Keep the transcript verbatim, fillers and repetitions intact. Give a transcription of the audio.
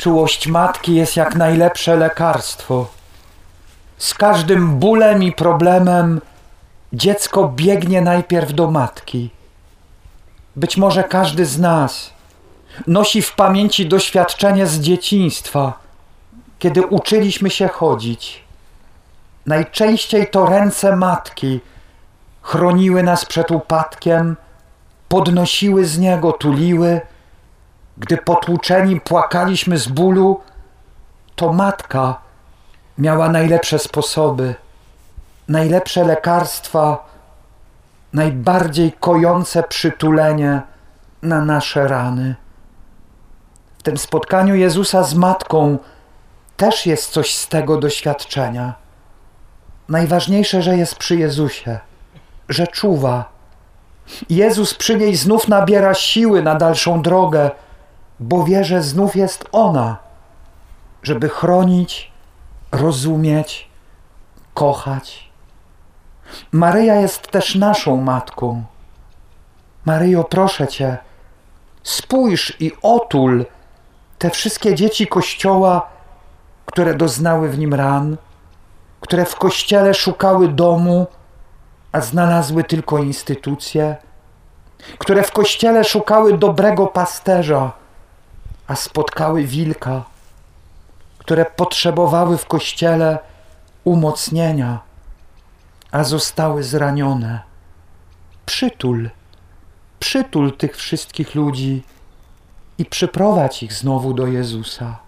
Czułość matki jest jak najlepsze lekarstwo. Z każdym bólem i problemem dziecko biegnie najpierw do matki. Być może każdy z nas nosi w pamięci doświadczenie z dzieciństwa, kiedy uczyliśmy się chodzić. Najczęściej to ręce matki chroniły nas przed upadkiem, podnosiły z niego, tuliły. Gdy potłuczeni płakaliśmy z bólu, to matka miała najlepsze sposoby, najlepsze lekarstwa, najbardziej kojące przytulenie na nasze rany. W tym spotkaniu Jezusa z matką też jest coś z tego doświadczenia. Najważniejsze, że jest przy Jezusie, że czuwa. Jezus przy niej znów nabiera siły na dalszą drogę, bo wie, że znów jest ona, żeby chronić, rozumieć, kochać. Maryja jest też naszą matką. Maryjo, proszę Cię, spójrz i otul te wszystkie dzieci Kościoła, które doznały w nim ran, które w Kościele szukały domu, a znalazły tylko instytucje, które w Kościele szukały dobrego pasterza, a spotkały wilka, które potrzebowały w Kościele umocnienia, a zostały zranione. Przytul, przytul tych wszystkich ludzi i przyprowadź ich znowu do Jezusa.